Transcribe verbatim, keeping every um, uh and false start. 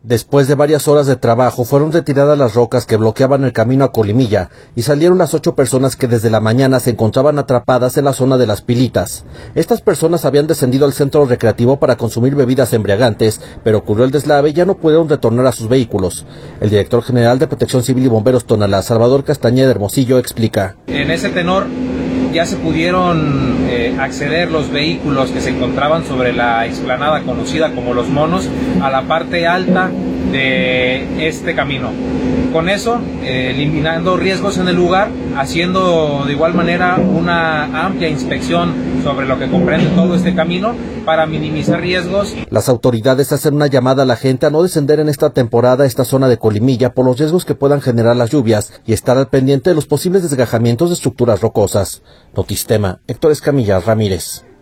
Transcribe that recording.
Después de varias horas de trabajo, fueron retiradas las rocas que bloqueaban el camino a Colimilla y salieron las ocho personas que desde la mañana se encontraban atrapadas en la zona de Las Pilitas. Estas personas habían descendido al centro recreativo para consumir bebidas embriagantes, pero ocurrió el deslave y ya no pudieron retornar a sus vehículos. El director general de Protección Civil y Bomberos Tonalá, Salvador Castañeda Hermosillo, explica. En ese tenor ya se pudieron eh, acceder los vehículos que se encontraban sobre la explanada conocida como Los Monos a la parte alta de este camino. Con eso, eh, eliminando riesgos en el lugar, haciendo de igual manera una amplia inspección sobre lo que comprende todo este camino para minimizar riesgos. Las autoridades hacen una llamada a la gente a no descender en esta temporada a esta zona de Colimilla por los riesgos que puedan generar las lluvias y estar al pendiente de los posibles desgajamientos de estructuras rocosas. Notistema, Héctor Escamilla Ramírez.